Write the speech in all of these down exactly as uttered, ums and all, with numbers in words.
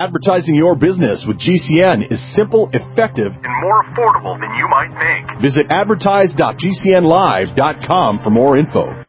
Advertising your business with G C N is simple, effective, and more affordable than you might think. Visit advertise dot g c n live dot com for more info.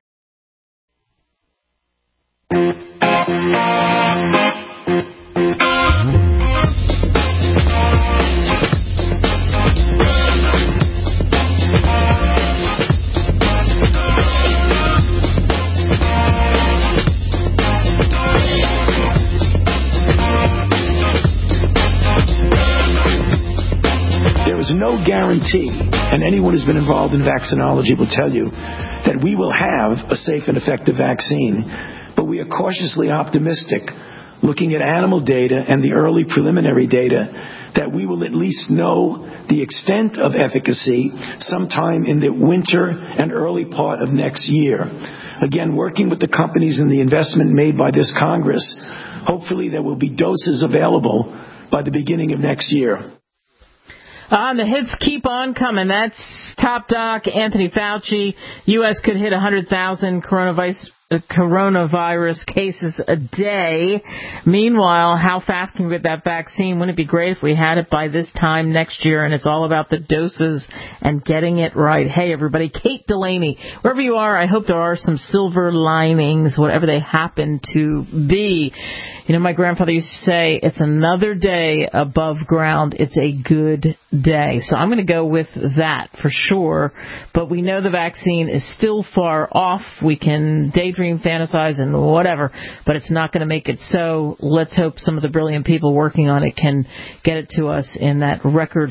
No guarantee, and anyone who's been involved in vaccinology will tell you that we will have a safe and effective vaccine, but we are cautiously optimistic, looking at animal data and the early preliminary data, that we will at least know the extent of efficacy sometime in the winter and early part of next year. Again, working with the companies and the investment made by this Congress, hopefully there will be doses available by the beginning of next year. Uh, the hits keep on coming. That's top doc Anthony Fauci. U S could hit one hundred thousand coronavirus, uh, coronavirus cases a day. Meanwhile, how fast can we get that vaccine? Wouldn't it be great if we had it by this time next year? And it's all about the doses and getting it right. Hey, everybody. Kate Delaney, wherever you are, I hope there are some silver linings, whatever they happen to be. You know, my grandfather used to say, it's another day above ground. It's a good day. So I'm going to go with that for sure. But we know the vaccine is still far off. We can daydream, fantasize, and whatever, but it's not going to make it so. Let's hope some of the brilliant people working on it can get it to us in that record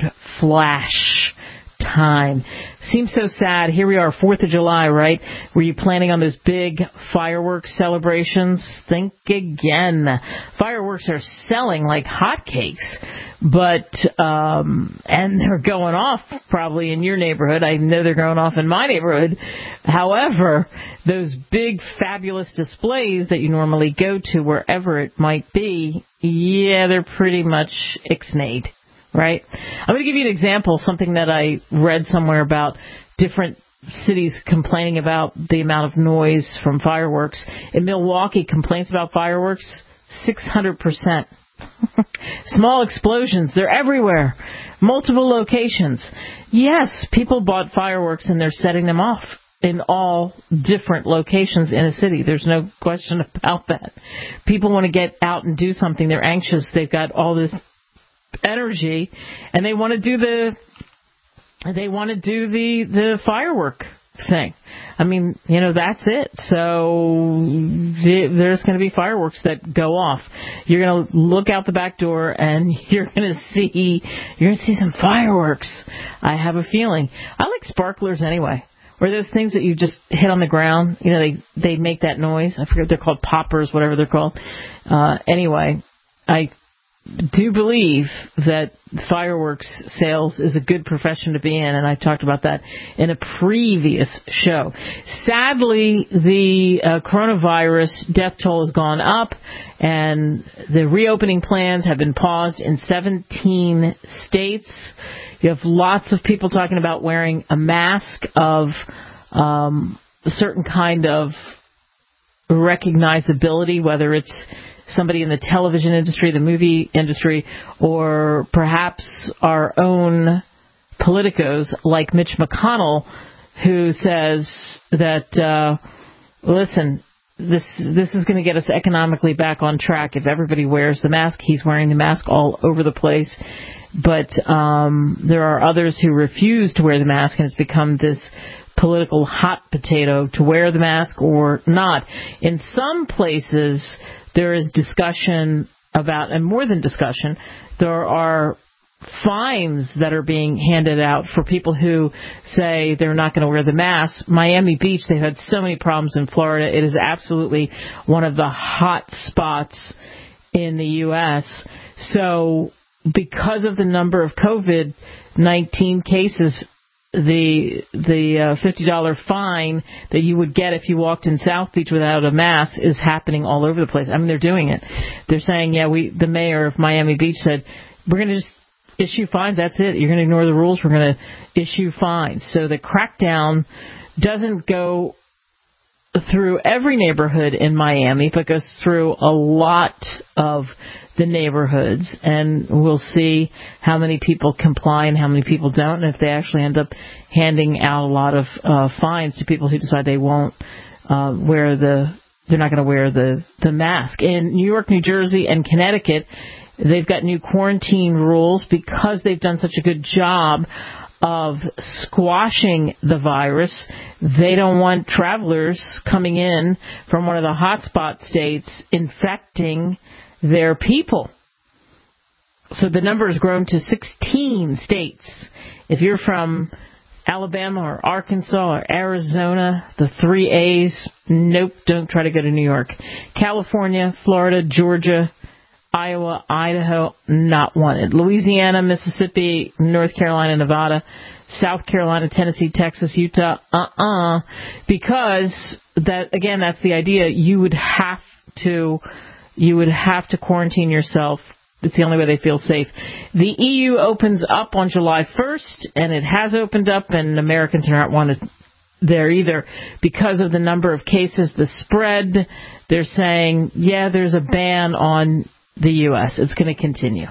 flash time. Seems so sad. Here we are, fourth of July, right? Were you planning on those big fireworks celebrations? Think again. Fireworks are selling like hotcakes, but, um, and they're going off probably in your neighborhood. I know they're going off in my neighborhood. However, those big, fabulous displays that you normally go to wherever it might be, yeah, they're pretty much ixnayed. Right? I'm going to give you an example, something that I read somewhere about different cities complaining about the amount of noise from fireworks. In Milwaukee, complaints about fireworks, six hundred percent. Small explosions, they're everywhere. Multiple locations. Yes, people bought fireworks and they're setting them off in all different locations in a city. There's no question about that. People want to get out and do something. They're anxious. They've got all this energy, and they want to do the they want to do the the firework thing. I mean, you know, that's it. So there's going to be fireworks that go off. You're going to look out the back door, and you're going to see you're going to see some fireworks. I have a feeling. I like sparklers anyway. Or those things that you just hit on the ground. You know, they they make that noise. I forget what they're called, poppers, whatever they're called. Uh, anyway, I do believe that fireworks sales is a good profession to be in, and I talked about that in a previous show. Sadly, the uh, coronavirus death toll has gone up, and the reopening plans have been paused in seventeen states. You have lots of people talking about wearing a mask of um, a certain kind of recognizability, whether it's somebody in the television industry, the movie industry, or perhaps our own politicos like Mitch McConnell, who says that, uh, listen, this this is going to get us economically back on track if everybody wears the mask. He's wearing the mask all over the place. But um, there are others who refuse to wear the mask, and it's become this political hot potato to wear the mask or not. In some places, there is discussion about, and more than discussion, there are fines that are being handed out for people who say they're not going to wear the mask. Miami Beach, they've had so many problems in Florida. It is absolutely one of the hot spots in the U S. So because of the number of COVID nineteen cases, the the uh, fifty dollars fine that you would get if you walked in South Beach without a mask is happening all over the place. I mean, they're doing it. They're saying, yeah, we the mayor of Miami Beach said, we're going to just issue fines. That's it. You're going to ignore the rules. We're going to issue fines. So the crackdown doesn't go through every neighborhood in Miami, but goes through a lot of the neighborhoods, and we'll see how many people comply and how many people don't, and if they actually end up handing out a lot of uh, fines to people who decide they won't uh, wear the, they're not going to wear the, the mask. In New York, New Jersey, and Connecticut, they've got new quarantine rules because they've done such a good job of squashing the virus. They don't want travelers coming in from one of the hotspot states infecting their people. So the number has grown to sixteen states. If you're from Alabama or Arkansas or Arizona, the three A's, nope, don't try to go to New York. California, Florida, Georgia, Iowa, Idaho, not wanted. Louisiana, Mississippi, North Carolina, Nevada, South Carolina, Tennessee, Texas, Utah, uh-uh. Because, that again, that's the idea. You would have to, you would have to quarantine yourself. It's the only way they feel safe. The E U opens up on July first, and it has opened up, and Americans are not wanted there either. Because of the number of cases, the spread, they're saying, yeah, there's a ban on the U S. It's going to continue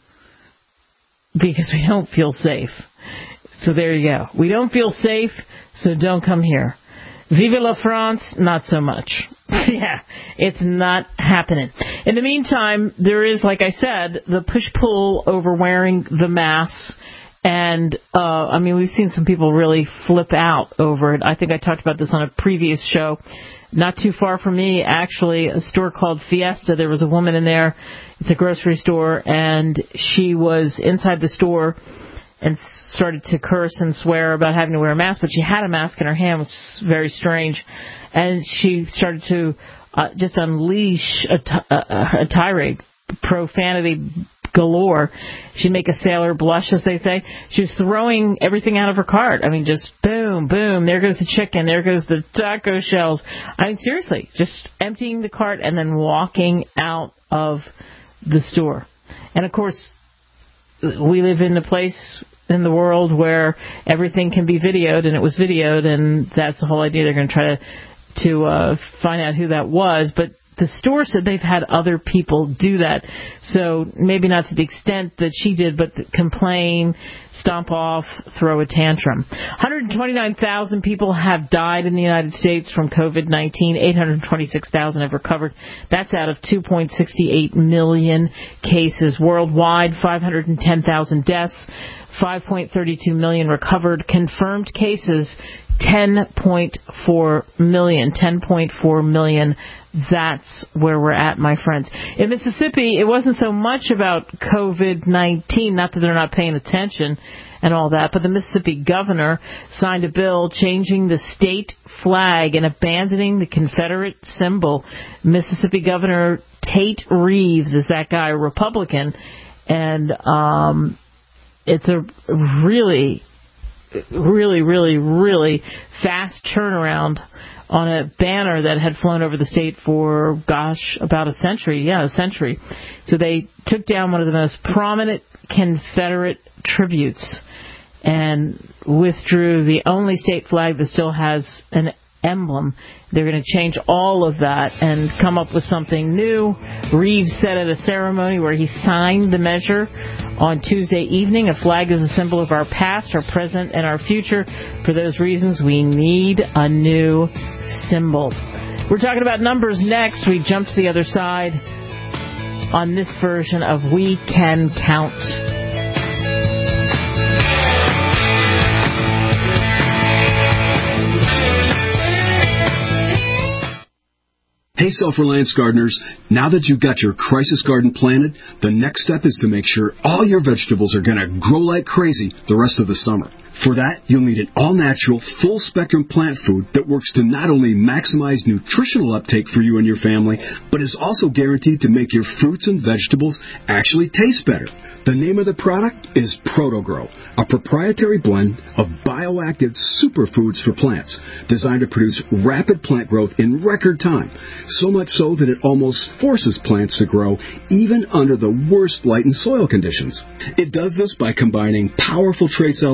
because we don't feel safe. So there you go. We don't feel safe, so don't come here. Vive la France, not so much. Yeah, it's not happening. In the meantime, there is, like I said, the push-pull over wearing the masks. And, uh, I mean, we've seen some people really flip out over it. I think I talked about this on a previous show. Not too far from me, actually, a store called Fiesta. There was a woman in there. It's a grocery store, and she was inside the store and started to curse and swear about having to wear a mask, but she had a mask in her hand, which is very strange. And she started to uh, just unleash a, t- a, a tirade, profanity galore. She'd make a sailor blush, as they say. She was throwing everything out of her cart. I mean, just boom, boom. There goes the chicken. There goes the taco shells. I mean, seriously, just emptying the cart and then walking out of the store. And, of course, we live in a place in the world where everything can be videoed, and it was videoed, and that's the whole idea. They're going to try to, to uh, find out who that was. But the store said they've had other people do that. So maybe not to the extent that she did, but complain, stomp off, throw a tantrum. one hundred twenty-nine thousand people have died in the United States from covid nineteen. eight hundred twenty-six thousand have recovered. That's out of two point six eight million cases worldwide. five hundred ten thousand deaths. five point three two million recovered. Confirmed cases, ten point four million. ten point four million. That's where we're at, my friends. In Mississippi, it wasn't so much about covid nineteen, not that they're not paying attention and all that, but the Mississippi governor signed a bill changing the state flag and abandoning the Confederate symbol. Mississippi Governor Tate Reeves is that guy, a Republican, and um, it's a really, really, really, really fast turnaround on a banner that had flown over the state for, gosh, about a century. Yeah, a century. So they took down one of the most prominent Confederate tributes and withdrew the only state flag that still has an emblem. They're going to change all of that and come up with something new. Reeves said at a ceremony where he signed the measure on Tuesday evening, a flag is a symbol of our past, our present, and our future. For those reasons, we need a new symbol. We're talking about numbers next. We jump to the other side on this version of We Can Count. Hey, Self-Reliance gardeners, now that you've got your crisis garden planted, the next step is to make sure all your vegetables are going to grow like crazy the rest of the summer. For that, you'll need an all-natural, full-spectrum plant food that works to not only maximize nutritional uptake for you and your family, but is also guaranteed to make your fruits and vegetables actually taste better. The name of the product is ProtoGrow, a proprietary blend of bioactive superfoods for plants designed to produce rapid plant growth in record time, so much so that it almost forces plants to grow even under the worst light and soil conditions. It does this by combining powerful trace elements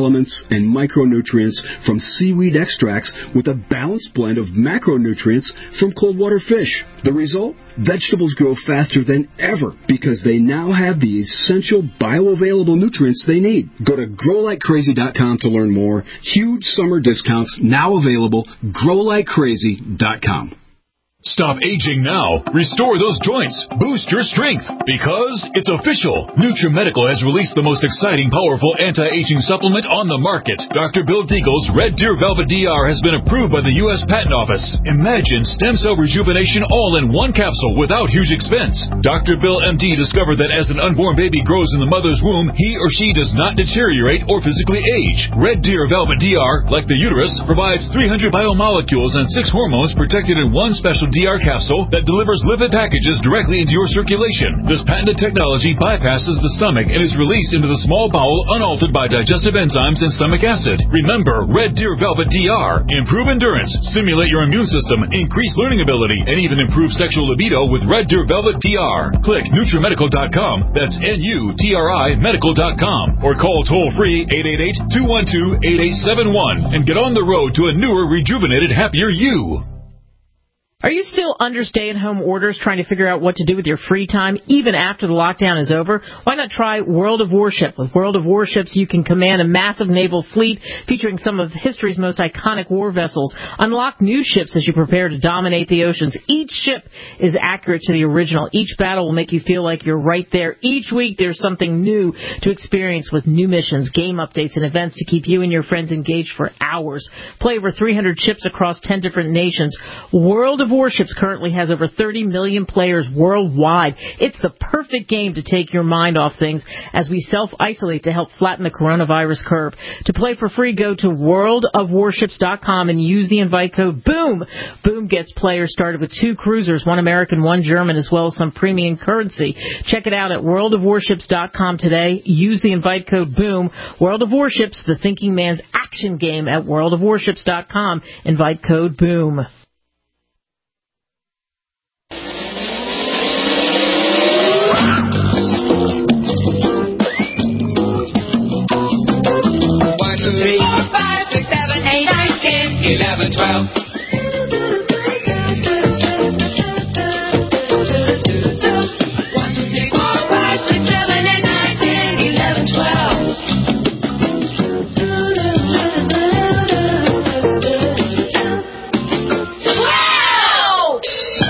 and micronutrients from seaweed extracts with a balanced blend of macronutrients from cold water fish. The result? Vegetables grow faster than ever because they now have the essential bioavailable nutrients they need. Go to grow like crazy dot com to learn more. Huge summer discounts now available. grow like crazy dot com. Stop aging now. Restore those joints. Boost your strength. Because it's official. NutriMedical has released the most exciting, powerful anti-aging supplement on the market. Doctor Bill Deagle's Red Deer Velvet D R has been approved by the U S Patent Office. Imagine stem cell rejuvenation all in one capsule without huge expense. Doctor Bill M D discovered that as an unborn baby grows in the mother's womb, he or she does not deteriorate or physically age. Red Deer Velvet D R, like the uterus, provides three hundred biomolecules and six hormones protected in one special D R capsule that delivers lipid packages directly into your circulation. This patented technology bypasses the stomach and is released into the small bowel unaltered by digestive enzymes and stomach acid. Remember, Red Deer Velvet D R. Improve endurance, stimulate your immune system, increase learning ability, and even improve sexual libido with Red Deer Velvet D R. Click NutriMedical dot com, that's N U T R I medical dot com, or call toll-free eight eight eight, two one two, eight eight seven one and get on the road to a newer, rejuvenated, happier you. Are you still under stay-at-home orders trying to figure out what to do with your free time even after the lockdown is over? Why not try World of Warship? With World of Warships, you can command a massive naval fleet featuring some of history's most iconic war vessels. Unlock new ships as you prepare to dominate the oceans. Each ship is accurate to the original. Each battle will make you feel like you're right there. Each week, there's something new to experience with new missions, game updates, and events to keep you and your friends engaged for hours. Play over three hundred ships across ten different nations. World of Warships currently has over thirty million players worldwide. It's the perfect game to take your mind off things as we self-isolate to help flatten the coronavirus curve. To play for free, go to world of warships dot com and use the invite code BOOM. BOOM gets players started with two cruisers, one American, one German, as well as some premium currency. Check it out at world of warships dot com today. Use the invite code BOOM. World of Warships, the thinking man's action game at world of warships dot com. Invite code BOOM. Three, four, five, six, seven, eight, nine, ten, eleven, twelve. One, two, three, four, five, six, seven, eight, nine, ten, eleven, twelve. Twelve!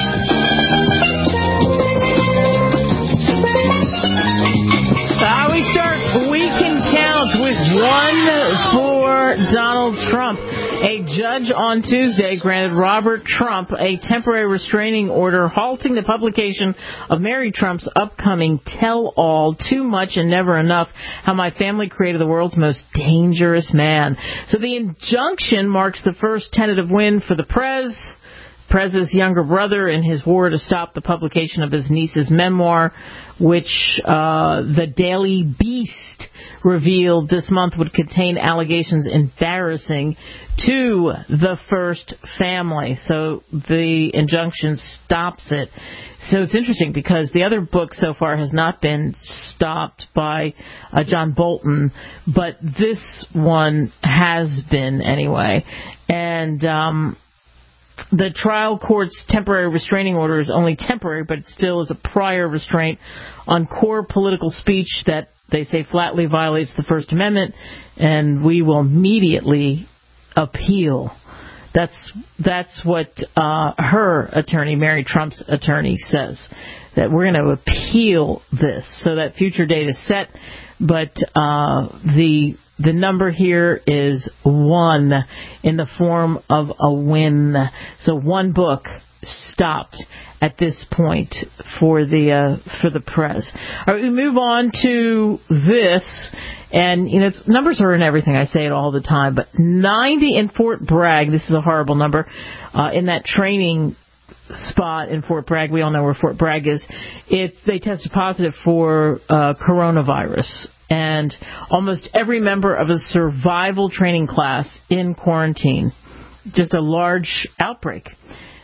Uh, we start, we can count with one for Donald Trump. A judge on Tuesday granted Robert Trump a temporary restraining order halting the publication of Mary Trump's upcoming tell-all, Too Much and Never Enough, How My Family Created the World's Most Dangerous Man. So the injunction marks the first tentative win for the Prez. Prez's younger brother in his war to stop the publication of his niece's memoir, which uh, the Daily Beast revealed this month would contain allegations embarrassing to the first family. So the injunction stops it. So it's interesting because the other book so far has not been stopped by uh, John Bolton, but this one has been anyway. And um the trial court's temporary restraining order is only temporary, but it still is a prior restraint on core political speech that they say flatly violates the First Amendment, and we will immediately appeal. That's that's what uh, her attorney, Mary Trump's attorney, says, that we're going to appeal this. So that future date is set, but uh, the the number here is one in the form of a win. So one book stopped at this point for the uh, for the press. All right, we move on to this, and you know, it's, numbers are in everything. I say it all the time, but ninety in Fort Bragg. This is a horrible number. Uh, in that training spot in Fort Bragg, we all know where Fort Bragg is. It's they tested positive for uh, coronavirus. And almost every member of a survival training class in quarantine. Just a large outbreak.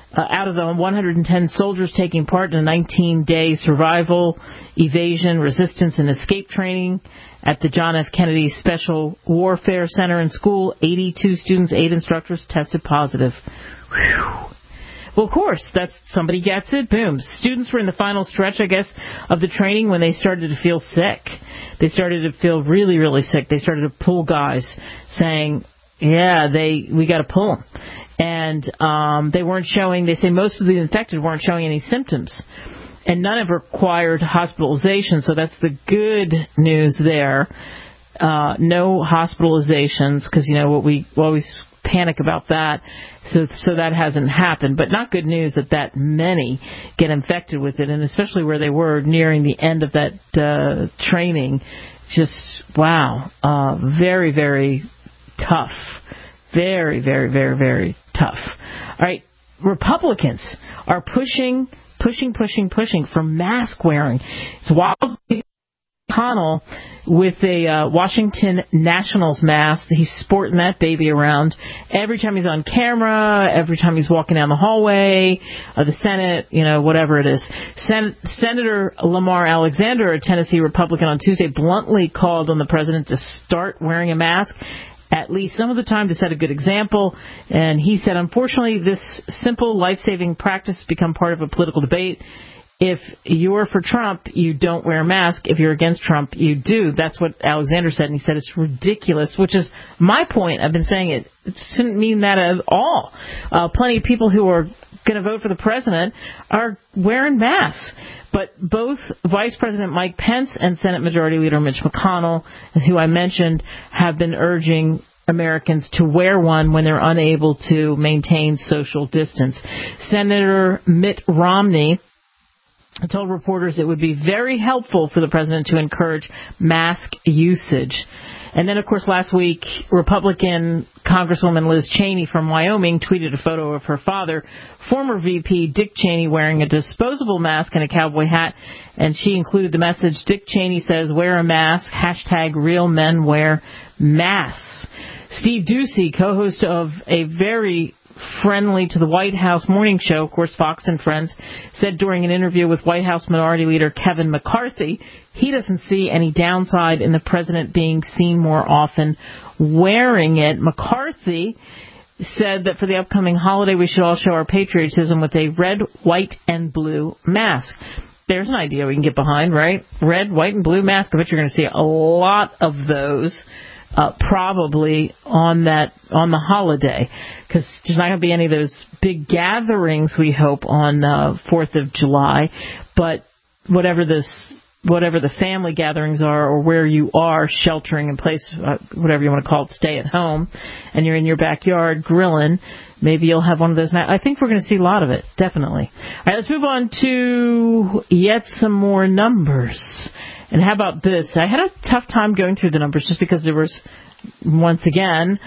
Uh, out of the one hundred ten soldiers taking part in a nineteen-day survival, evasion, resistance, and escape training at the John F. Kennedy Special Warfare Center and School, eighty-two students, eight instructors tested positive. Whew. Well, of course, that's somebody gets it. Boom. Students were in the final stretch, I guess, of the training when they started to feel sick. They started to feel really, really sick. They started to pull guys saying, yeah, they we got to pull them. And um, they weren't showing, they say most of the infected weren't showing any symptoms. And none have required hospitalization, so that's the good news there. Uh, no hospitalizations, because, you know, what we always panic about that. So, so that hasn't happened. But not good news that that many get infected with it, and especially where they were nearing the end of that uh, training. Just, wow, uh, very, very tough. Very, very, very, very tough. All right, Republicans are pushing, pushing, pushing, pushing for mask wearing. It's wild. McConnell with a uh, Washington Nationals mask. He's sporting that baby around every time he's on camera, every time he's walking down the hallway, uh, the Senate, you know, whatever it is. Sen- Senator Lamar Alexander, a Tennessee Republican, on Tuesday bluntly called on the president to start wearing a mask at least some of the time to set a good example. And he said, unfortunately, this simple life-saving practice has become part of a political debate. If you're for Trump, you don't wear a mask. If you're against Trump, you do. That's what Alexander said, and he said it's ridiculous, which is my point. I've been saying it. It shouldn't mean that at all. Uh, plenty of people who are going to vote for the president are wearing masks. But both Vice President Mike Pence and Senate Majority Leader Mitch McConnell, who I mentioned, have been urging Americans to wear one when they're unable to maintain social distance. Senator Mitt Romney told reporters it would be very helpful for the president to encourage mask usage. And then, of course, last week, Republican Congresswoman Liz Cheney from Wyoming tweeted a photo of her father, former V P Dick Cheney, wearing a disposable mask and a cowboy hat. And she included the message, Dick Cheney says, wear a mask, hashtag real men wear masks. Steve Doocy, co-host of a very friendly to the White House morning show, of course, Fox and Friends, said during an interview with White House Minority Leader Kevin McCarthy, he doesn't see any downside in the president being seen more often wearing it. McCarthy said that for the upcoming holiday, we should all show our patriotism with a red, white, and blue mask. There's an idea we can get behind, right? Red, white, and blue mask. I bet you're going to see a lot of those Uh, probably on that on the holiday, because there's not going to be any of those big gatherings, we hope, on uh, fourth of July. But whatever this, whatever the family gatherings are, or where you are sheltering in place, uh, whatever you want to call it, stay at home, and you're in your backyard grilling, maybe you'll have one of those. I think we're going to see a lot of it, definitely. All right, let's move on to yet some more numbers. And how about this? I had a tough time going through the numbers just because there was, once again,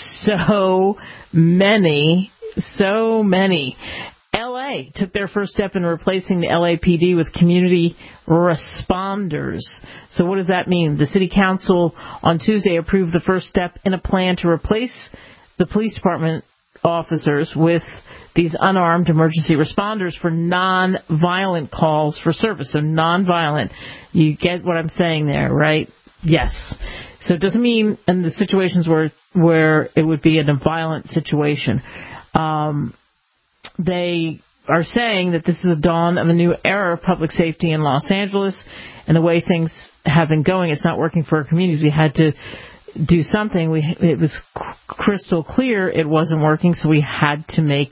so many, so many. L A took their first step in replacing the L A P D with community responders. So what does that mean? The city council on Tuesday approved the first step in a plan to replace the police department officers with these unarmed emergency responders for non-violent calls for service. So non-violent. You get what I'm saying there, right? Yes. So it doesn't mean in the situations where where it would be in a violent situation. Um, they are saying that this is the dawn of a new era of public safety in Los Angeles, and the way things have been going, it's not working for our community. We had to do something. We it was crystal clear it wasn't working, so we had to make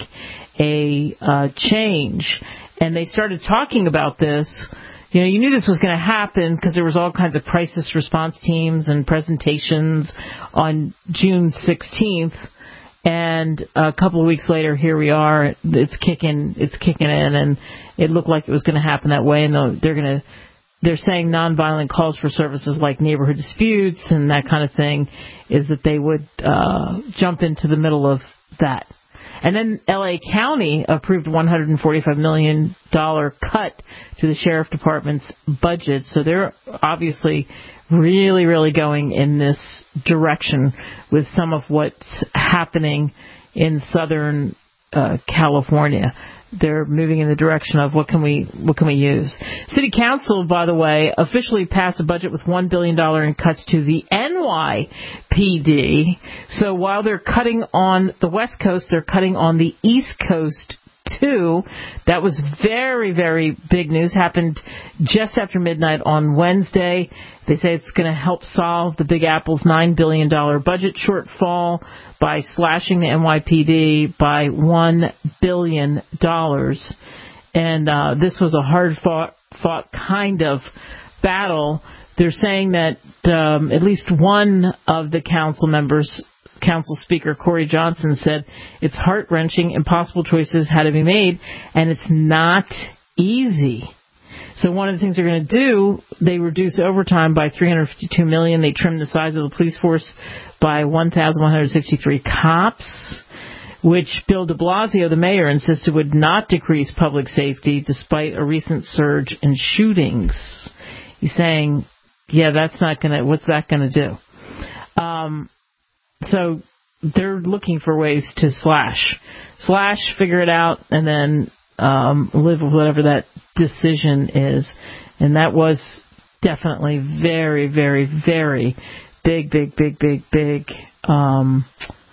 a uh, change. And they started talking about this. You know, you knew this was going to happen because there was all kinds of crisis response teams and presentations on June sixteenth. And a couple of weeks later, here we are. It's kicking. It's kicking in, and it looked like it was going to happen that way. And they're going to. They're saying nonviolent calls for services like neighborhood disputes and that kind of thing is that they would uh, jump into the middle of that. And then L A County approved one hundred forty-five million dollars cut to the sheriff department's budget. So they're obviously really, really going in this direction with some of what's happening in southern uh, California. They're moving in the direction of what can we what can we use. City Council, by the way, officially passed a budget with one billion dollars in cuts to the N Y P D. So while they're cutting on the West Coast, they're cutting on the East Coast too. That was very, very big news. Happened just after midnight on Wednesday. They say it's going to help solve the Big Apple's nine billion dollars budget shortfall by slashing the N Y P D by one billion dollars. And uh, this was a hard-fought fought kind of battle. They're saying that um, at least one of the council members, Council Speaker Corey Johnson, said it's heart-wrenching, impossible choices had to be made, and it's not easy. So one of the things they're going to do, they reduce overtime by three hundred fifty-two million dollars. They trim the size of the police force by one thousand one hundred sixty-three cops, which Bill de Blasio, the mayor, insisted would not decrease public safety despite a recent surge in shootings. He's saying, yeah, that's not going to, what's that going to do? Um, so they're looking for ways to slash. Slash, figure it out, and then um, live with whatever that decision is. And that was definitely very, very, very big, big, big, big, big, um,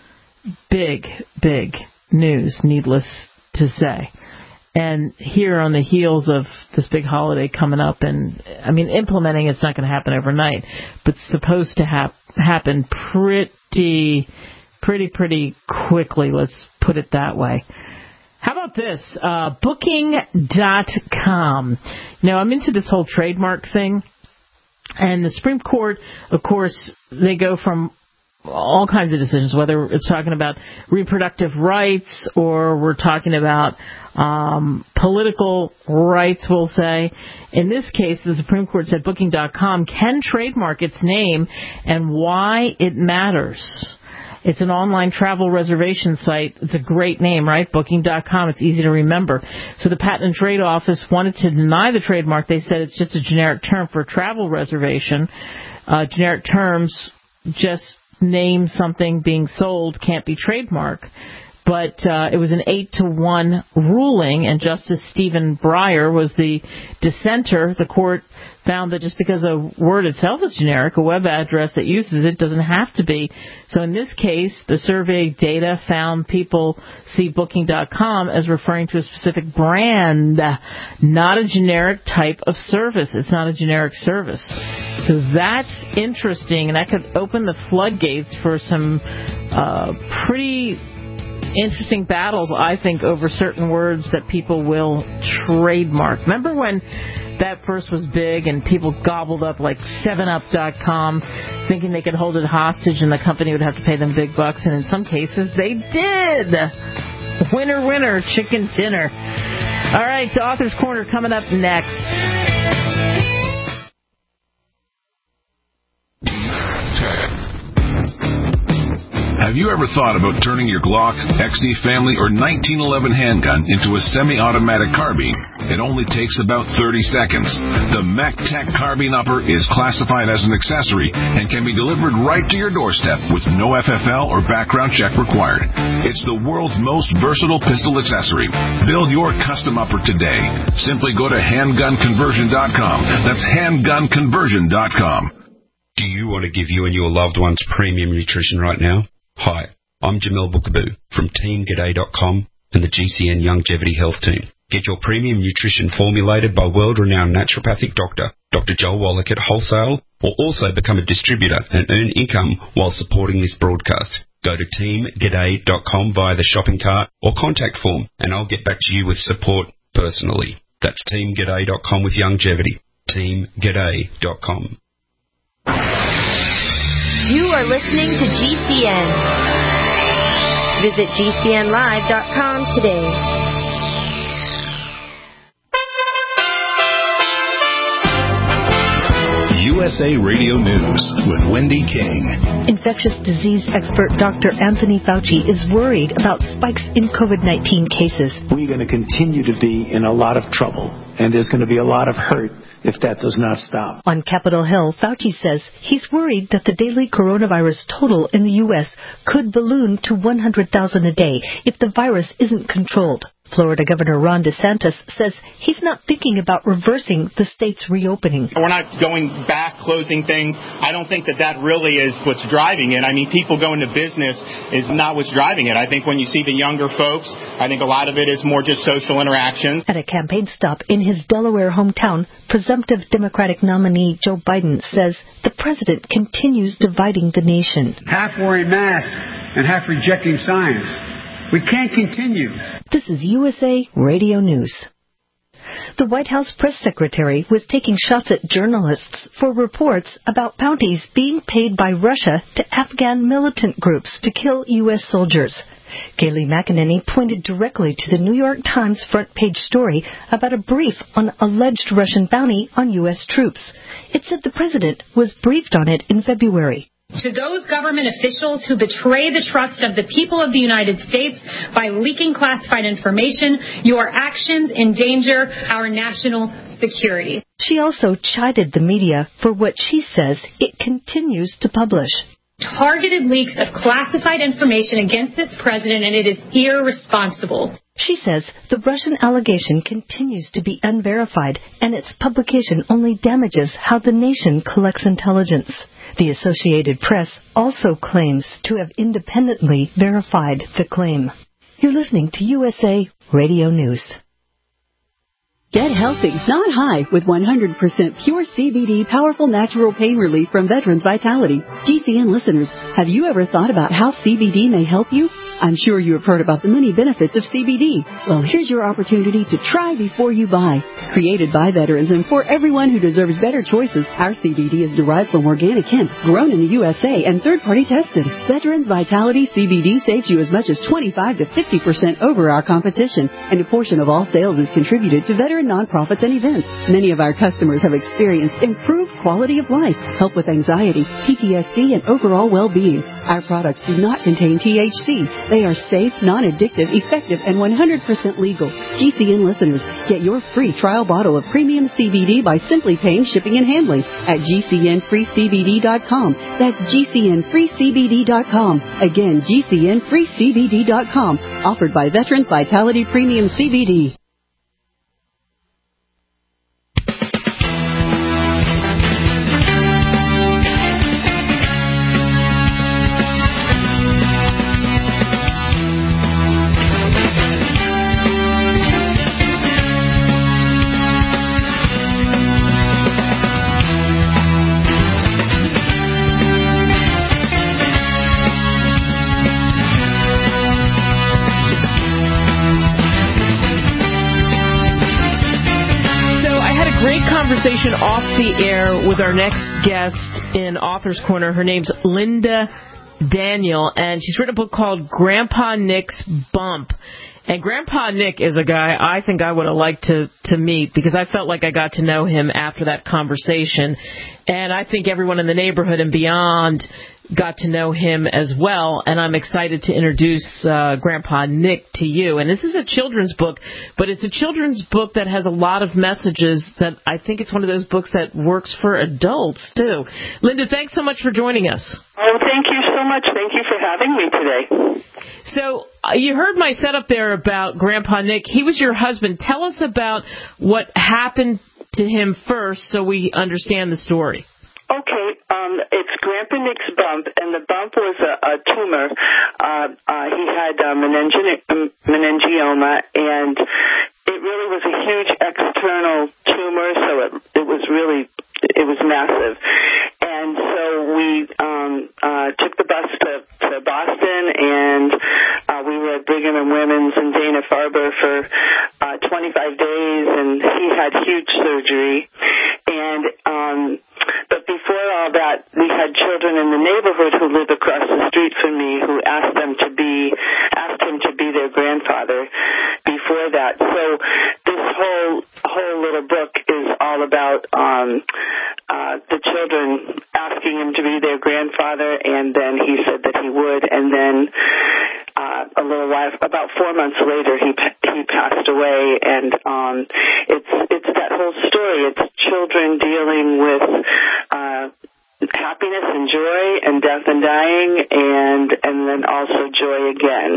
big, big news, needless to say. And here on the heels of this big holiday coming up, and I mean, implementing it's not going to happen overnight, but it's supposed to hap- happen pretty, pretty, pretty quickly. Let's put it that way. How about this? Uh, Booking dot com. Now, I'm into this whole trademark thing, and the Supreme Court, of course, they go from all kinds of decisions, whether it's talking about reproductive rights or we're talking about um, political rights, we'll say. In this case, the Supreme Court said Booking dot com can trademark its name and why it matters. It's an online travel reservation site. It's a great name, right? Booking dot com. It's easy to remember. So the Patent and Trade Office wanted to deny the trademark. They said it's just a generic term for travel reservation. Uh, generic terms just name something being sold, can't be trademark. But uh, it was an eight to one ruling, and Justice Stephen Breyer was the dissenter. The court found that just because a word itself is generic, a web address that uses it doesn't have to be. So in this case, the survey data found people see Booking dot com as referring to a specific brand, not a generic type of service. It's not a generic service. So that's interesting, and that could open the floodgates for some uh, pretty interesting battles, I think, over certain words that people will trademark. Remember when that first was big and people gobbled up like seven up dot com thinking they could hold it hostage and the company would have to pay them big bucks, and in some cases they did. Winner, winner, chicken dinner. All right, Author's Corner coming up next. Have you ever thought about turning your Glock, X D Family, or nineteen eleven handgun into a semi-automatic carbine? It only takes about thirty seconds. The MacTech Carbine Upper is classified as an accessory and can be delivered right to your doorstep with no F F L or background check required. It's the world's most versatile pistol accessory. Build your custom upper today. Simply go to handgun conversion dot com. That's handgun conversion dot com. Do you want to give you and your loved ones premium nutrition right now? Hi, I'm Jamel Bookaboo from team g'day dot com and the G C N Longevity Health Team. Get your premium nutrition formulated by world-renowned naturopathic doctor, Doctor Joel Wallach at wholesale, or also become a distributor and earn income while supporting this broadcast. Go to team g'day dot com via the shopping cart or contact form, and I'll get back to you with support personally. That's team g'day dot com with longevity. team g'day dot com. You are listening to G C N. Visit G C N live dot com today. U S A Radio News with Wendy King. Infectious disease expert Doctor Anthony Fauci is worried about spikes in COVID nineteen cases. We're going to continue to be in a lot of trouble, and there's going to be a lot of hurt if that does not stop. On Capitol Hill, Fauci says he's worried that the daily coronavirus total in the U S could balloon to one hundred thousand a day if the virus isn't controlled. Florida Governor Ron DeSantis says he's not thinking about reversing the state's reopening. We're not going back, closing things. I don't think that that really is what's driving it. I mean, people going to business is not what's driving it. I think when you see the younger folks, I think a lot of it is more just social interactions. At a campaign stop in his Delaware hometown, presumptive Democratic nominee Joe Biden says the president continues dividing the nation. Half wearing masks and half rejecting science. We can't continue. This is U S A Radio News. The White House press secretary was taking shots at journalists for reports about bounties being paid by Russia to Afghan militant groups to kill U S soldiers. Kayleigh McEnany pointed directly to the New York Times front page story about a brief on alleged Russian bounty on U S troops. It said the president was briefed on it in February. To those government officials who betray the trust of the people of the United States by leaking classified information, your actions endanger our national security. She also chided the media for what she says it continues to publish. Targeted leaks of classified information against this president, and it is irresponsible. She says the Russian allegation continues to be unverified, and its publication only damages how the nation collects intelligence. The Associated Press also claims to have independently verified the claim. You're listening to U S A Radio News. Get healthy, not high, with one hundred percent pure C B D powerful natural pain relief from Veterans Vitality. G C N listeners, have you ever thought about how C B D may help you? I'm sure you have heard about the many benefits of C B D. Well, here's your opportunity to try before you buy. Created by veterans and for everyone who deserves better choices, our C B D is derived from organic hemp, grown in the U S A, and third-party tested. Veterans Vitality C B D saves you as much as twenty-five to fifty percent over our competition, and a portion of all sales is contributed to veteran nonprofits and events. Many of our customers have experienced improved quality of life, help with anxiety, P T S D, and overall well-being. Our products do not contain T H C. They are safe, non-addictive, effective, and one hundred percent legal. G C N listeners, get your free trial bottle of premium C B D by simply paying shipping and handling at G C N free C B D dot com. That's G C N free C B D dot com. Again, G C N free C B D dot com. Offered by Veterans Vitality Premium C B D. Conversation off the air with our next guest in Author's Corner. Her name's Linda Daniel, and she's written a book called Grandpa Nick's Bump. And Grandpa Nick is a guy I think I would have liked to, to meet because I felt like I got to know him after that conversation. And I think everyone in the neighborhood and beyond got to know him as well, and I'm excited to introduce uh, Grandpa Nick to you. And this is a children's book, but it's a children's book that has a lot of messages that I think it's one of those books that works for adults, too. Linda, thanks so much for joining us. Oh, thank you so much. Thank you for having me today. So uh, you heard my setup there about Grandpa Nick. He was your husband. Tell us about what happened to him first so we understand the story. Okay, um, it's Grandpa Nick's bump, and the bump was a, a tumor. Uh, uh, he had uh, meningi- meningioma, and it really was a huge external tumor, so it, it was really, it was massive. And so we um, uh, took the bus to, to Boston, and uh, we were at Brigham and Women's and Dana-Farber for uh, twenty-five days, and he had huge surgery. And um, but before all that, we had children in the neighborhood who live across the street from me who asked them to be asked him to be their grandfather before that. So this whole whole little book is all about um, uh, the children asking him to be their grandfather, and then he said that he would, and then uh, a little while, about four months later, he he passed away, and um, it's it's that whole story. It's children dealing with uh, happiness and joy and death and dying, and and then also joy again.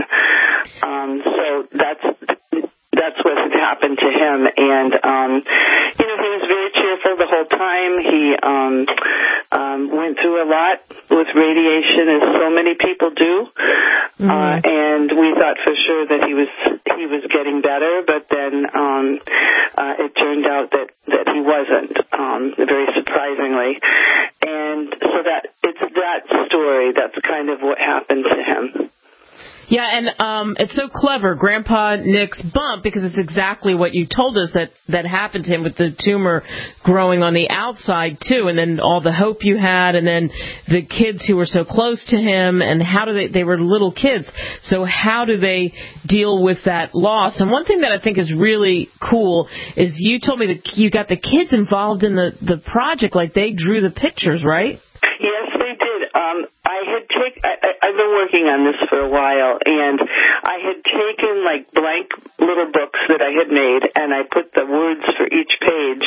Um, so that's that's what had happened to him, and um, you know, he was very cheerful the whole time. He um, um, went through a lot with radiation, as so many people do, mm-hmm. uh, and we thought for sure that he was he was getting better, but then um, uh, it turned out that that he wasn't, um, very surprisingly, and so that it's that story that's kind of what happened to him. Yeah, and um, it's so clever, Grandpa Nick's bump, because it's exactly what you told us that, that happened to him with the tumor growing on the outside, too, and then all the hope you had, and then the kids who were so close to him, and how do they, they were little kids, so how do they deal with that loss? And one thing that I think is really cool is you told me that you got the kids involved in the, the project, like they drew the pictures, right? Yes, they did. Um, I had take, I, I, I've been working on this for a while, and I had taken like blank little books that I had made, and I put the words for each page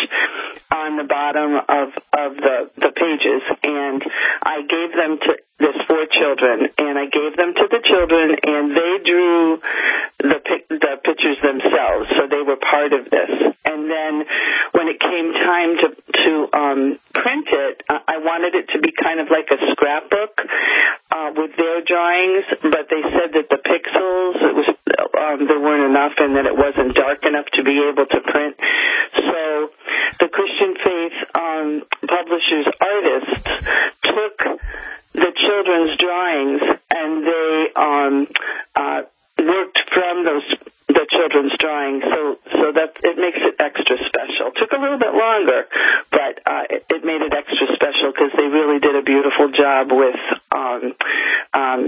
on the bottom of of the the pages, and I gave them to there's four children, and I gave them to the children, and they drew the the pictures themselves, so they were part of this. And then when it came time to to um, print it, I wanted it to be kind of like a scrapbook uh, with their drawings, but they said that the pixels, it was um, there weren't enough, and that it wasn't dark enough to be able to print. So the Christian Faith um, Publishers artists took the children's drawings, and they um, uh, worked from those the children's drawings, so so that it makes it extra special. Took a little bit longer, but uh, it, it made it extra special because they really did a beautiful job with um, um,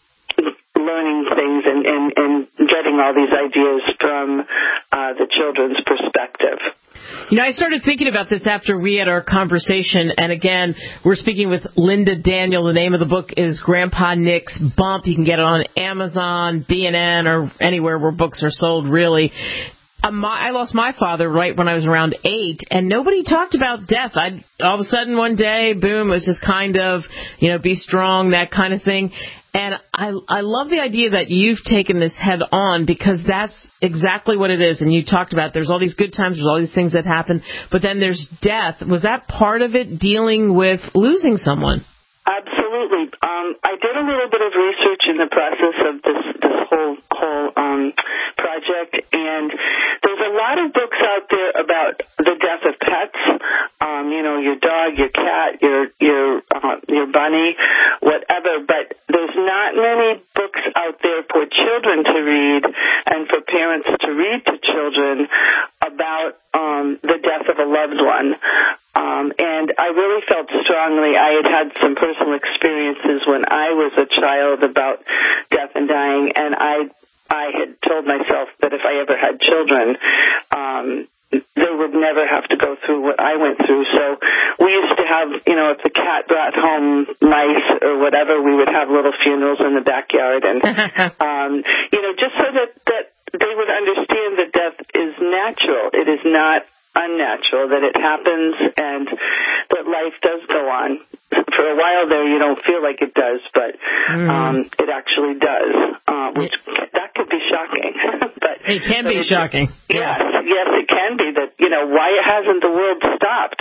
learning things and, and, and getting all these ideas from uh, the children's perspective. You know, I started thinking about this after we had our conversation, and again, we're speaking with Linda Daniel. The name of the book is Grandpa Nick's Bump. You can get it on Amazon, B and N, or anywhere where books are sold, really. Um, my, I lost my father right when I was around eight, and nobody talked about death. I all of a sudden one day, boom, it was just kind of, you know, be strong, that kind of thing. And I I love the idea that you've taken this head on, because that's exactly what it is. And you talked about there's all these good times, there's all these things that happen, but then there's death. Was that part of it, dealing with losing someone? Absolutely. Um, I did a little bit of research in the process of this this whole whole um, project, and there's a lot of books out there about the death of pets. Um, you know, your dog, your cat, your your uh, your bunny, whatever. But there's not many books out there for children to read and for parents to read to children about um, the death of a loved one. Um, and I really felt strongly. I had had some personal experiences when I was a child about death and dying, and I I had told myself that if I ever had children, um, they would never have to go through what I went through. So we used to have, you know, if the cat brought home mice or whatever, we would have little funerals in the backyard, and um, you know, just so that that they would understand that death is natural. It is not unnatural, that it happens, and that life does go on. For a while there, you don't feel like it does, but mm. um, it actually does, uh, which that could be shocking. but It can be shocking. Yes, yes, it can be. That, you know, why hasn't the world stopped?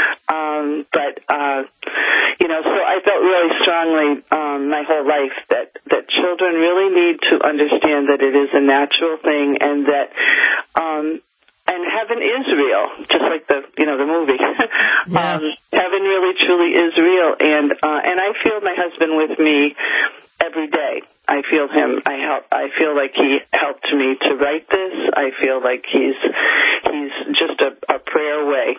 Um, but, uh, you know, so I felt really strongly um, my whole life that, that children really need to understand that it is a natural thing, and that um, and heaven is real, just like the, you know, the movie. Yeah. um, heaven really, truly is real, and uh, and I feel my husband with me every day. I feel him. I help. I feel like he helped me to write this. I feel like he's he's just a, a prayer away.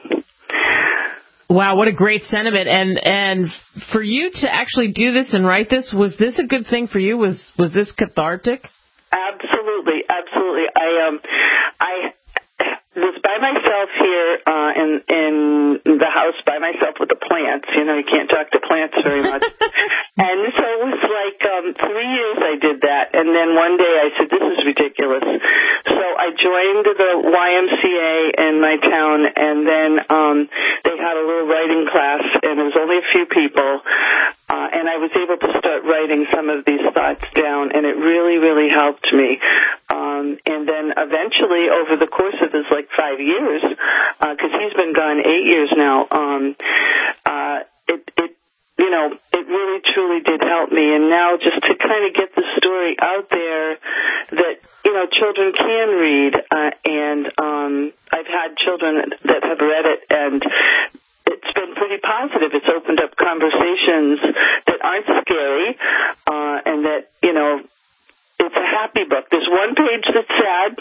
Wow, what a great sentiment! And and for you to actually do this and write this, was this a good thing for you? Was was this cathartic? Absolutely, absolutely. I um, I. was by myself here uh, in in the house by myself with the plants. You know, you can't talk to plants very much. And so it was like um, three years I did that. And then one day I said, this is ridiculous. So I joined the Y M C A in my town, and then um, they had a little writing class, and there was only a few people, uh, and I was able to start writing some of these thoughts down, and it really, really helped me. Um, and then eventually, over the course of this like five years, because uh, he's been gone eight years now, um, uh, it, it you know, it really, truly did help me. And now just to kind of get the story out there that, you know, children can read, uh, and um, I've had children that have read it, and it's been pretty positive. It's opened up conversations that aren't scary, uh, and that, you know, it's a happy book. There's one page that's sad,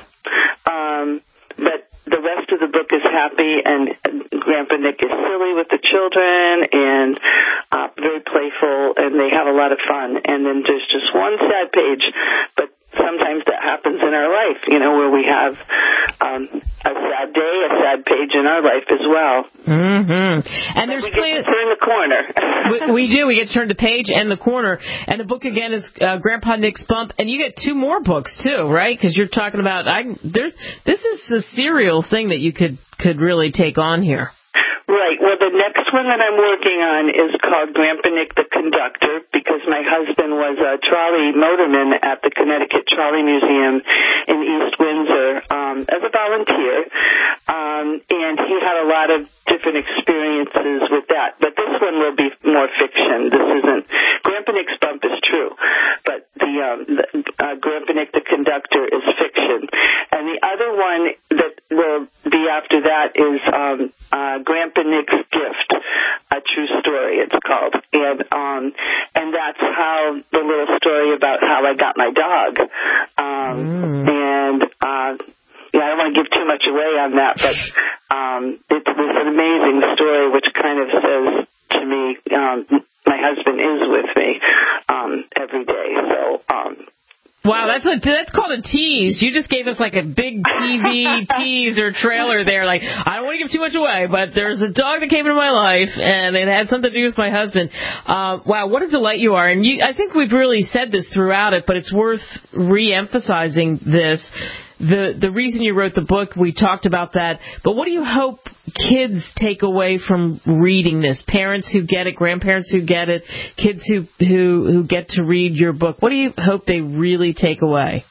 um, but the rest of the book is happy, and Grandpa Nick is silly with the children and uh, very playful, and they have a lot of fun. And then there's just one sad page, but sometimes that happens in our life, you know, where we have um, a sad day, a sad page in our life as well. Mm-hmm. And but there's we get to turn the corner. we, we do. We get to turn the page and the corner. And the book again is uh, Grandpa Nick's Bump, and you get two more books too, right? Because you're talking about I there's this is a serial thing that you could could really take on here. Right. Well, the next one that I'm working on is called Grandpa Nick the Conductor, because my husband was a trolley motorman at the Connecticut Trolley Museum in East Windsor um, as a volunteer, um, and he had a lot of different experiences with that. But this one will be more fiction. This isn't. Grandpa Nick's Bump is true, but the, um, the uh, Grandpa Nick the Conductor is fiction. And the other one that will be after that is um, uh, Grandpa Nick's Gift, a true story, it's called. And um, and that's how the little story about how I got my dog. Um, mm. And uh, yeah, I don't want to give too much away on that, but um, it's, it's an amazing story which kind of says to me, um, my husband is with me um, every day. So. Um, Wow, that's a, that's called a tease. You just gave us like a big T V teaser trailer there. Like, I don't want to give too much away, but there's a dog that came into my life, and it had something to do with my husband. Uh, wow, what a delight you are. And you, I think we've really said this throughout it, but it's worth re-emphasizing this. The the reason you wrote the book, we talked about that. But what do you hope kids take away from reading this? Parents who get it, grandparents who get it, kids who who, who get to read your book. What do you hope they really take away?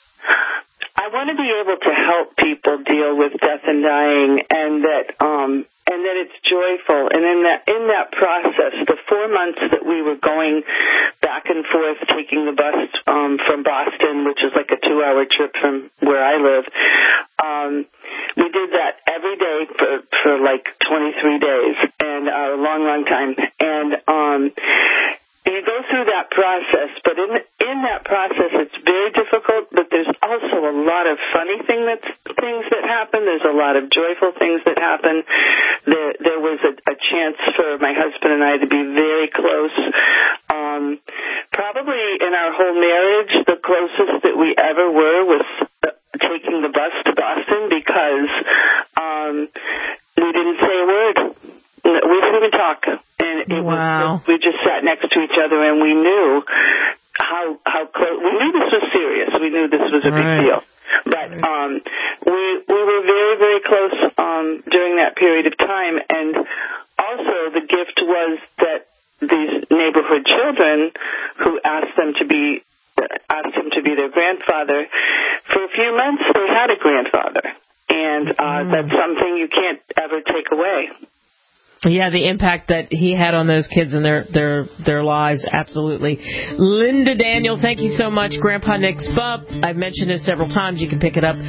I want to be able to help people deal with death and dying, and that um, and that it's joyful. And in that in that process, the four months that we were going back and forth, taking the bus um, from Boston, which is like a two-hour trip from where I live, um, we did that every day for, for like twenty-three days, and uh, a long, long time. And um, you go through that process, but in in that process, it's very difficult. But there's also a lot of funny thing that things that happen. There's a lot of joyful things that happen. There there was a, a chance for my husband and I to be very close. Um, probably in our whole marriage, the closest that we ever were was uh, taking the bus to Boston, because um, we didn't say a word. We didn't even talk, and it wow. was, we just sat next to each other, and we knew how how close. We knew this was serious. We knew this was a big right. deal. But um, we we were very very close um, during that period of time, and also the gift was that these neighborhood children who asked them to be asked him to be their grandfather, for a few months they had a grandfather, and uh, mm. that's something you can't ever take away. Yeah, the impact that he had on those kids and their their their lives, absolutely. Linda Daniel, thank you so much. Grandpa Nick's Bump, I've mentioned it several times. You can pick it up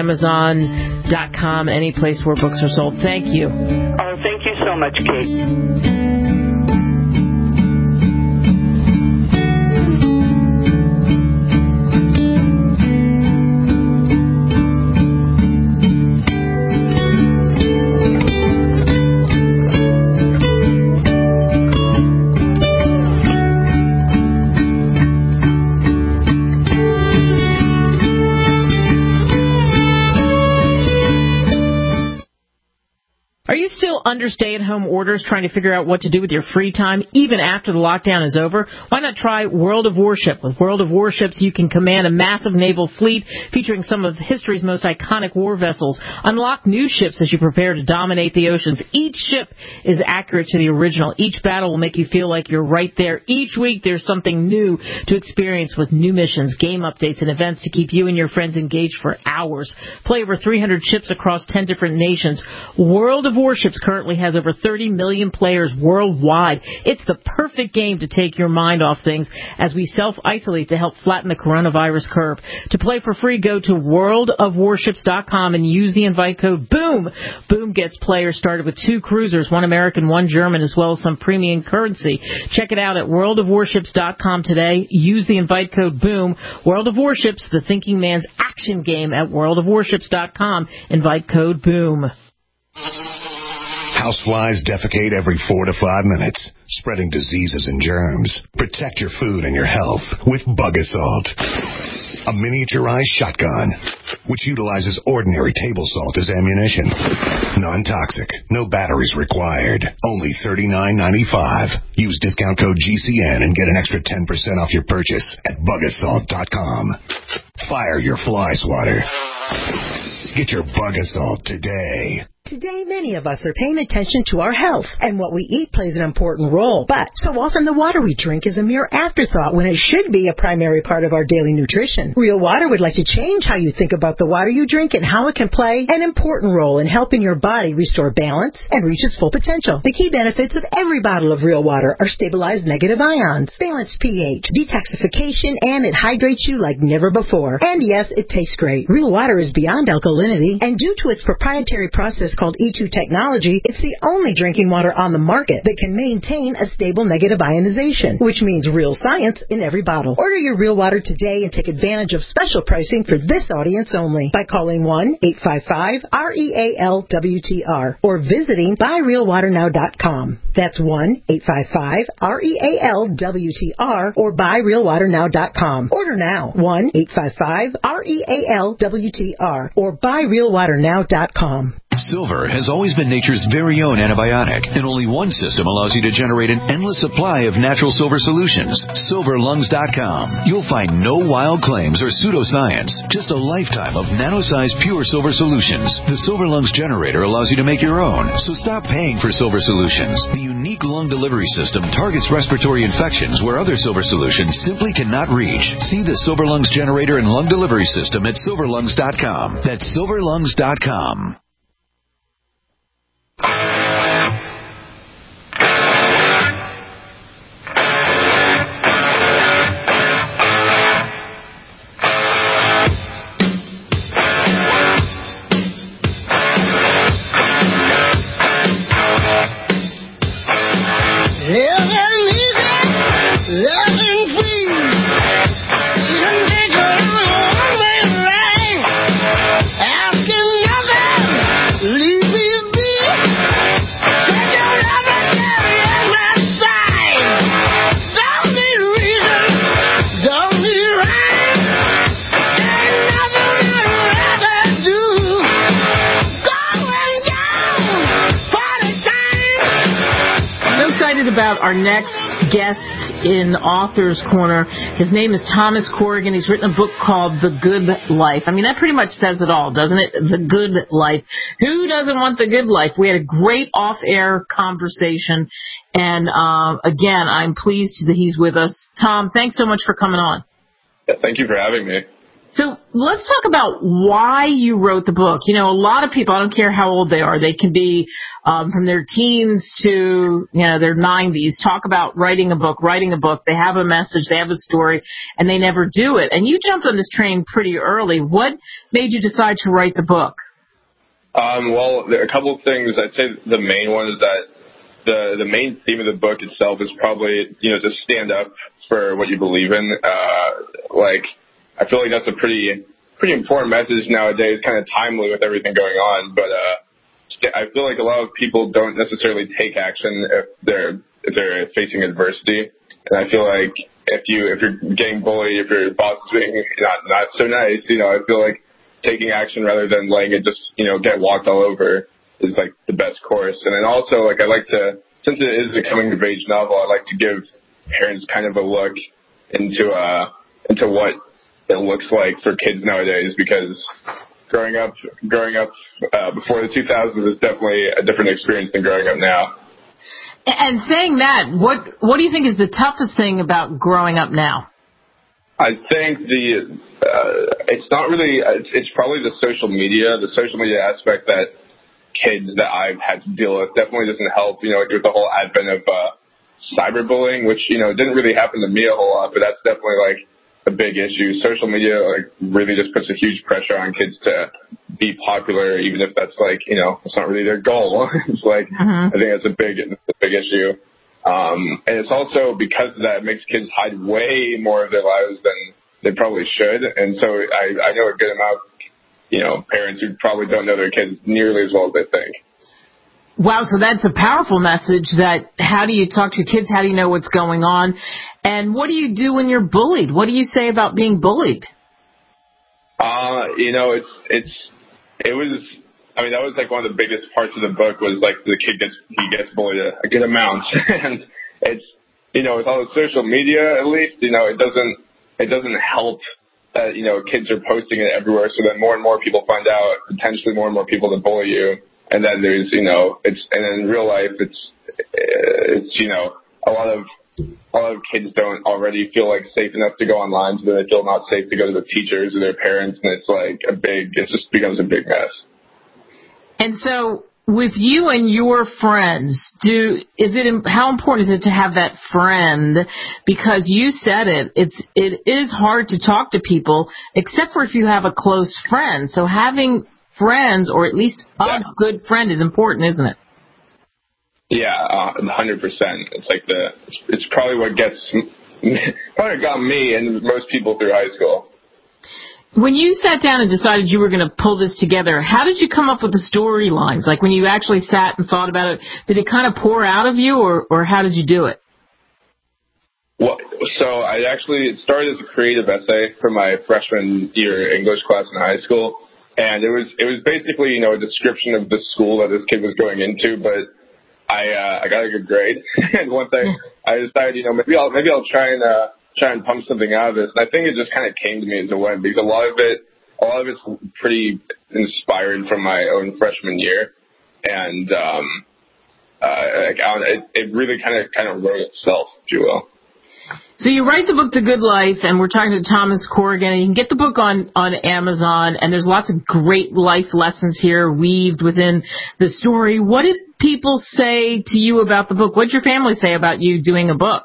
Amazon dot com, any place where books are sold. Thank you. Oh, thank you so much, Kate. under stay-at-home orders trying to figure out what to do with your free time even after the lockdown is over? Why not try World of Warship? With World of Warships, you can command a massive naval fleet featuring some of history's most iconic war vessels. Unlock new ships as you prepare to dominate the oceans. Each ship is accurate to the original. Each battle will make you feel like you're right there. Each week there's something new to experience with new missions, game updates, and events to keep you and your friends engaged for hours. Play over three hundred ships across ten different nations. World of Warships currently has over thirty million players worldwide. It's the perfect game to take your mind off things as we self-isolate to help flatten the coronavirus curve. To play for free, go to world of warships dot com and use the invite code BOOM. BOOM gets players started with two cruisers, one American, one German, as well as some premium currency. Check it out at world of warships dot com today. Use the invite code BOOM. World of Warships, the thinking man's action game at world of warships dot com. Invite code BOOM. Houseflies defecate every four to five minutes, spreading diseases and germs. Protect your food and your health with Bug Assault, a miniaturized shotgun which utilizes ordinary table salt as ammunition. Non-toxic, no batteries required. Only thirty-nine ninety-five. Use discount code G C N and get an extra ten percent off your purchase at bug assault dot com. Fire your fly swatter. Get your Bug Assault today. Today, many of us are paying attention to our health, and what we eat plays an important role. But so often the water we drink is a mere afterthought when it should be a primary part of our daily nutrition. Real Water would like to change how you think about the water you drink and how it can play an important role in helping your body restore balance and reach its full potential. The key benefits of every bottle of Real Water are stabilized negative ions, balanced pH, detoxification, and it hydrates you like never before. And yes, it tastes great. Real Water is beyond alkalinity, and due to its proprietary process called E two technology, it's the only drinking water on the market that can maintain a stable negative ionization, which means real science in every bottle. Order your Real Water today and take advantage of special pricing for this audience only by calling one eight five five R E A L W T R or visiting buy real water now dot com. That's one eight five five R E A L W T R or buy real water now dot com. Order now, one eight five five R E A L W T R or buy real water now dot com. Silver has always been nature's very own antibiotic, and only one system allows you to generate an endless supply of natural silver solutions. silver lungs dot com. You'll find no wild claims or pseudoscience, just a lifetime of nano-sized pure silver solutions. The Silver Lungs generator allows you to make your own, so stop paying for silver solutions. The unique lung delivery system targets respiratory infections where other silver solutions simply cannot reach. See the Silver Lungs generator and lung delivery system at silver lungs dot com. That's silver lungs dot com. About our next guest in Author's Corner. His name is Thomas Corrigan. He's written a book called The Good Life. I mean, that pretty much says it all, doesn't it? The Good Life. Who doesn't want the good life? We had a great off-air conversation, and uh, again, I'm pleased that he's with us. Tom, thanks so much for coming on. Yeah, thank you for having me. So let's talk about why you wrote the book. You know, a lot of people, I don't care how old they are, they can be um, from their teens to, you know, their nineties, talk about writing a book, writing a book. They have a message, they have a story, and they never do it. And you jumped on this train pretty early. What made you decide to write the book? Um, well, there are a couple of things. I'd say the main one is that the, the main theme of the book itself is probably, you know, to stand up for what you believe in. Uh, like, I feel like that's a pretty pretty important message nowadays, kind of timely with everything going on. But uh, I feel like a lot of people don't necessarily take action if they're if they're facing adversity. And I feel like if you if you're getting bullied, if your boss is being not not so nice, you know, I feel like taking action rather than letting it just you know get walked all over is like the best course. And then also, like, I like to, since it is a coming of age novel, I like to give parents kind of a look into uh into what it looks like for kids nowadays, because growing up growing up uh, before the two thousands is definitely a different experience than growing up now. And saying that, what what do you think is the toughest thing about growing up now? I think the uh, it's not really it's, it's probably the social media the social media aspect that kids that I've had to deal with definitely doesn't help. You know, with the whole advent of uh, cyberbullying, which, you know, didn't really happen to me a whole lot, but that's definitely like a big issue. Social media like really just puts a huge pressure on kids to be popular, even if that's like, you know, it's not really their goal. It's like, mm-hmm. I think that's a big, that's a big issue. Um, and it's also because of that, it makes kids hide way more of their lives than they probably should. And so I, I know a good amount of, you know, parents who probably don't know their kids nearly as well as they think. Wow, so that's a powerful message that how do you talk to your kids? How do you know what's going on? And what do you do when you're bullied? What do you say about being bullied? Uh, you know, it's, it's, it was, I mean, that was like one of the biggest parts of the book was like the kid gets, he gets bullied a, a good amount. And it's, you know, with all the social media, at least, you know, it doesn't, it doesn't help that, you know, kids are posting it everywhere. So then more and more people find out, potentially more and more people to bully you. And then there's, you know, it's, and then in real life, it's, it's, you know, a lot of, a lot of kids don't already feel like safe enough to go online, so they feel not safe to go to the teachers or their parents. And it's like a big, it just becomes a big mess. And so with you and your friends, do, is it, how important is it to have that friend? Because you said it, it's, it is hard to talk to people, except for if you have a close friend. So having friends, or at least a yeah. good friend, is important, isn't it? Yeah, uh, one hundred percent. It's like the, it's, it's probably what gets, probably got me and most people through high school. When you sat down and decided you were going to pull this together, how did you come up with the storylines? Like when you actually sat and thought about it, did it kind of pour out of you, or, or how did you do it? Well, so I actually, it started as a creative essay for my freshman year English class in high school. And it was, it was basically, you know, a description of the school that this kid was going into, but I, uh, I got a good grade. And once I, I decided, you know, maybe I'll, maybe I'll try and, uh, try and pump something out of this. And I think it just kind of came to me as it went, because a lot of it, a lot of it's pretty inspired from my own freshman year. And, um, uh, like, it, it really kind of, kind of wrote itself, if you will. So you write the book, The Good Life, and we're talking to Thomas Corrigan. And you can get the book on, on Amazon, and there's lots of great life lessons here weaved within the story. What did people say to you about the book? What did your family say about you doing a book?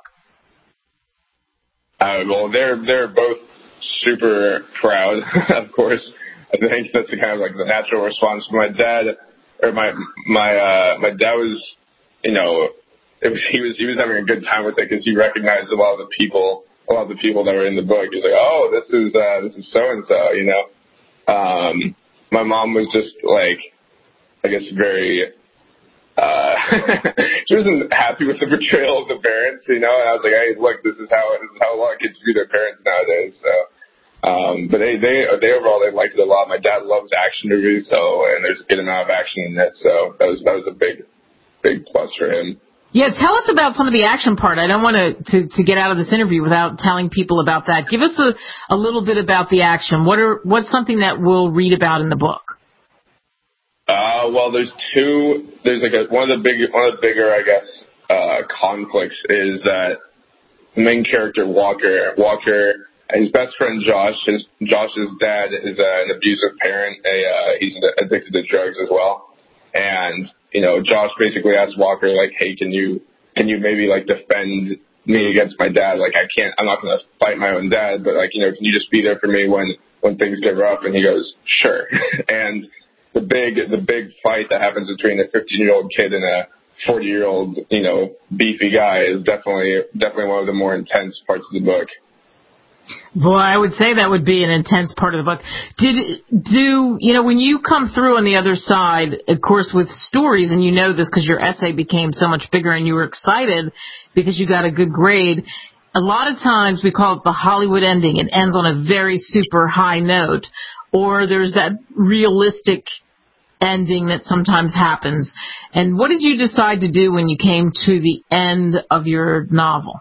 Uh, well, they're they're both super proud, of course. I think that's the kind of like the natural response. My dad, or my my uh, my dad was, you know. It was, he was he was having a good time with it because he recognized a lot of the people, a lot of the people that were in the book. He's like, oh, this is uh, this is so and so, you know. Um, my mom was just like, I guess, very. Uh, she wasn't happy with the portrayal of the parents, you know. And I was like, hey, look, this is how this is how a lot of kids view their parents nowadays. So, um, but they they they overall they liked it a lot. My dad loves action movies, so and there's a good amount of action in it, so that was that was a big big plus for him. Yeah, tell us about some of the action part. I don't want to, to, to get out of this interview without telling people about that. Give us a, a little bit about the action. What are what's something that we'll read about in the book? Uh, well, there's two. There's like a, one of the big, one of the bigger, I guess, uh, conflicts is that the main character Walker, Walker, and his best friend Josh. His Josh's dad is uh, an abusive parent. A, uh, he's addicted to drugs as well, and you know, Josh basically asked Walker, like, hey, can you, can you maybe, like, defend me against my dad? Like, I can't, I'm not going to fight my own dad, but, like, you know, can you just be there for me when, when things get rough? And he goes, sure. And the big, the big fight that happens between a fifteen-year-old kid and a forty-year-old, you know, beefy guy is definitely, definitely one of the more intense parts of the book. Boy, I would say that would be an intense part of the book. Did do you know when you come through on the other side, of course, with stories, and you know this because your essay became so much bigger and you were excited because you got a good grade. A lot of times we call it the Hollywood ending. It ends on a very super high note, or there's that realistic ending that sometimes happens. And what did you decide to do when you came to the end of your novel?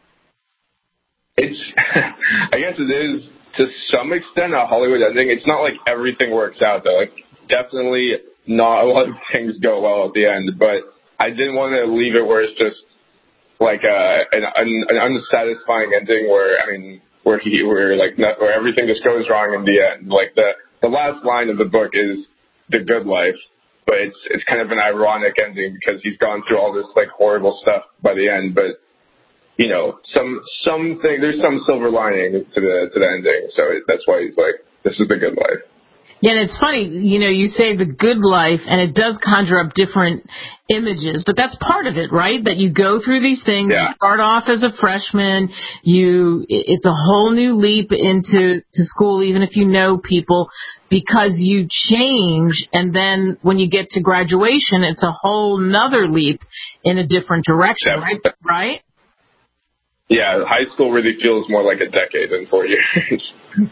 It's, I guess it is to some extent a Hollywood ending. It's not like everything works out, though. Like, definitely not a lot of things go well at the end, but I didn't want to leave it where it's just like a, an, an unsatisfying ending where, I mean, where he, where like, not, where everything just goes wrong in the end. Like the, the last line of the book is The Good Life, but it's, it's kind of an ironic ending because he's gone through all this like horrible stuff by the end, but you know, some, something, there's some silver lining to the, to the ending. So it, that's why he's like, this is the good life. Yeah, and it's funny, you know, you say the good life, and it does conjure up different images, but that's part of it, right? That you go through these things, yeah. You start off as a freshman, you, it's a whole new leap into to school, even if you know people, because you change, and then when you get to graduation, it's a whole nother leap in a different direction, yeah. right? Right? Yeah, high school really feels more like a decade than four years.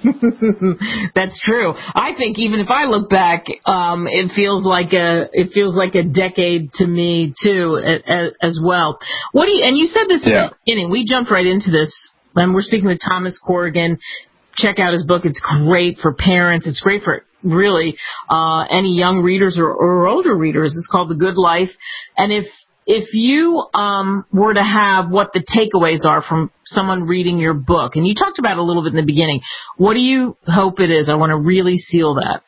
That's true. I think even if I look back, um, it feels like a it feels like a decade to me too, as, as well. What do you? And you said this yeah. in the beginning. We jumped right into this, and we're speaking with Thomas Corrigan. Check out his book. It's great for parents. It's great for really uh, any young readers or, or older readers. It's called The Good Life. And if If you um, were to have what the takeaways are from someone reading your book, and you talked about it a little bit in the beginning, what do you hope it is? I want to really seal that.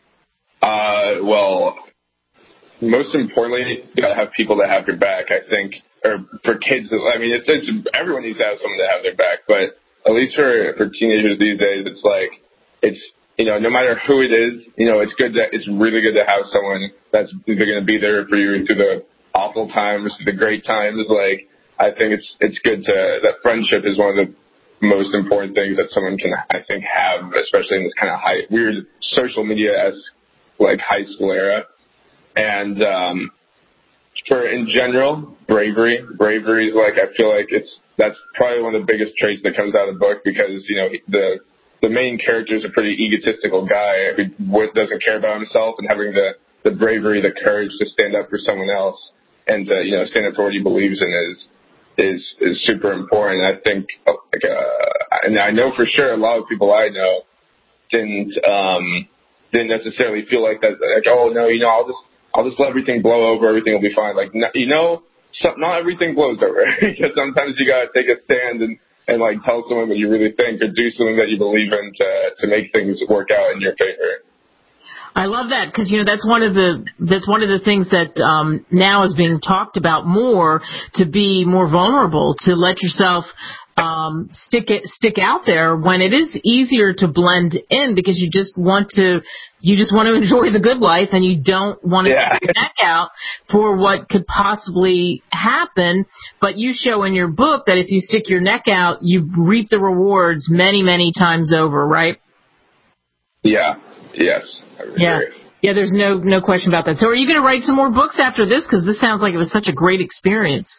Uh, well, most importantly, you got to have people that have your back, I think. Or for kids, I mean, it's, it's everyone needs to have someone to have their back, but at least for, for teenagers these days, it's like, it's, you know, no matter who it is, you know, it's good that, it's really good to have someone that's going to be there for you through the awful times, the great times. Like, I think it's it's good to, that friendship is one of the most important things that someone can, I think, have, especially in this kind of high, weird social media-esque, like, high school era. And um, for, in general, bravery. Bravery is, like, I feel like it's, that's probably one of the biggest traits that comes out of the book because, you know, the the main character is a pretty egotistical guy who doesn't care about himself, and having the, the bravery, the courage to stand up for someone else and to, you know, stand up for what he believes in is is is super important. I think, like, uh, and I know for sure a lot of people I know didn't um, didn't necessarily feel like that. Like, oh no, you know, I'll just I'll just let everything blow over. Everything will be fine. Like, you know, so, not everything blows over because sometimes you gotta take a stand and and like tell someone what you really think or do something that you believe in to to make things work out in your favor. I love that because, you know, that's one of the that's one of the things that um, now is being talked about more, to be more vulnerable, to let yourself um, stick it stick out there when it is easier to blend in because you just want to you just want to enjoy the good life and you don't want to yeah. stick your neck out for what could possibly happen. But you show in your book that if you stick your neck out, you reap the rewards many, many times over, right? Yeah. Yes. Yeah, yeah. There's no no question about that. So, are you going to write some more books after this? Because this sounds like it was such a great experience.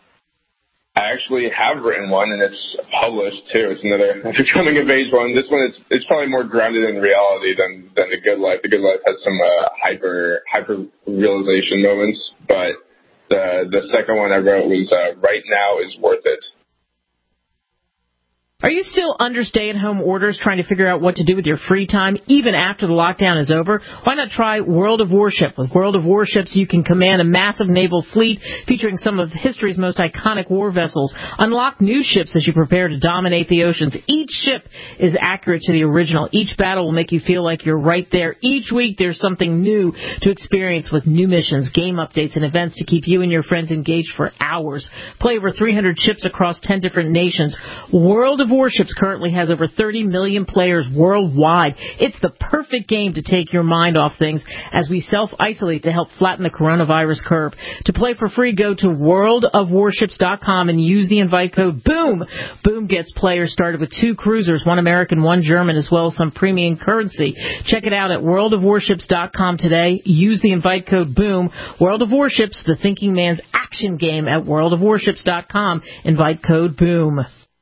I actually have written one, and it's published too. It's another it's a coming of age one. This one is it's probably more grounded in reality than than The Good Life. The Good Life has some uh, hyper hyper realization moments, but the the second one I wrote was uh, Right Now Is Worth It. Are you still under stay-at-home orders trying to figure out what to do with your free time even after the lockdown is over? Why not try World of Warship? With World of Warships, you can command a massive naval fleet featuring some of history's most iconic war vessels. Unlock new ships as you prepare to dominate the oceans. Each ship is accurate to the original. Each battle will make you feel like you're right there. Each week, there's something new to experience with new missions, game updates, and events to keep you and your friends engaged for hours. Play over three hundred ships across ten different nations. World of Warships currently has over thirty million players worldwide. It's the perfect game to take your mind off things as we self-isolate to help flatten the coronavirus curve. To play for free, go to world of warships dot com and use the invite code BOOM. BOOM gets players started with two cruisers, one American, one German, as well as some premium currency. Check it out at world of warships dot com today. Use the invite code BOOM. World of Warships, the thinking man's action game at world of warships dot com. Invite code BOOM.